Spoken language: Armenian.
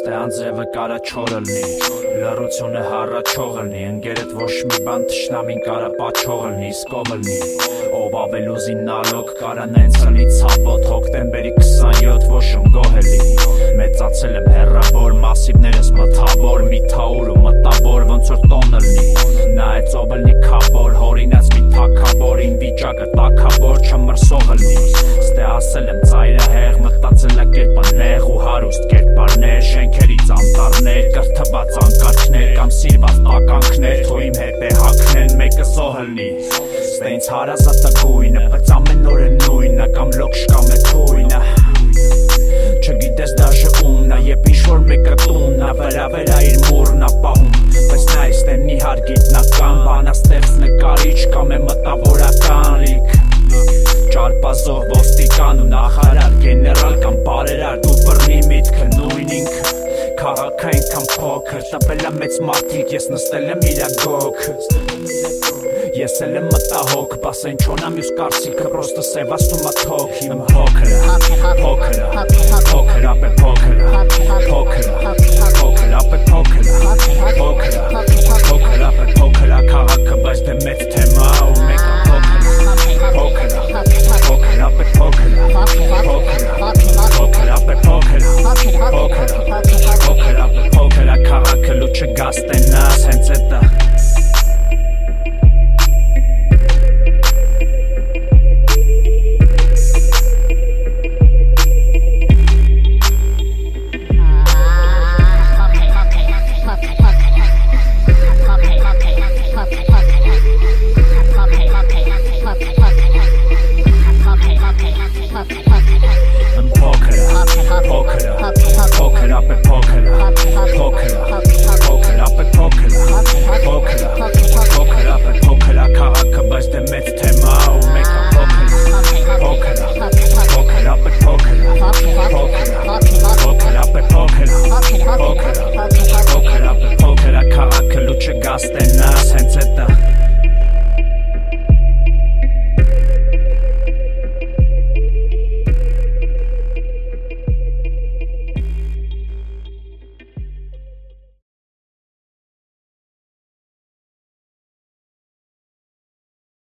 Ստեան ձևը կարա չորլնի Լռությունը հառաչող լնի Ընկերդ ոչ մի բան թշնամին կարա պաչող լնի Սկով լնի Ով ավելուզի նալոգ կարա նենց լնի Ցավոտ հոկտեմբերի 27 ոշում գոհելի Մեծացել եմ հեռավոր մասիվներս մթավոր Մի թաուր ու մտավոր ոնց որ տոնը լնի Նայեց ով լնի քավոր հորինած մի թակավոր Իմ վիճակը տակավոր չմրսող լնի Ստե ասել եմ ծայրահեղ մտածել կերպաներ ու հարուստ կերպարներ Շենքերից անտառներ, կրթված անկարգներ կամ սիրված տականքներ Թո իմ հետ է հագնեն մեկը զոհլնի Ստե ինձ հարազատը գույնը, բայց ամեն օրը նույնը կամ լոքշ կամ է թույնը Չգիտես դաժը ումնա, եբ ինչ-որ մեկը տուննա Վրա իր մուրնա պահում Բայց նա իստեն իհար գիտնական Բանաստեղծ նկարիչ կամ է մտավորական լիք Ճարպազող ոստիկան ու նախարար գեներալ կամ բարերար Դու բռնի միտքը նույն ինքը Քաղաքը ինքան փոքր Տպել եմ մեծ մարդիկ ես նստել եմ իրա գոքը Ես էլ եմ մտահոգ Բասեն չոնա մյուս կարծիքը Պրոստը սևաստում աթոք Իմ հոքրը Փոքրը Փոքր ապե փոքրը Փոքրը Փոքր ապե փոքրը Փոքրը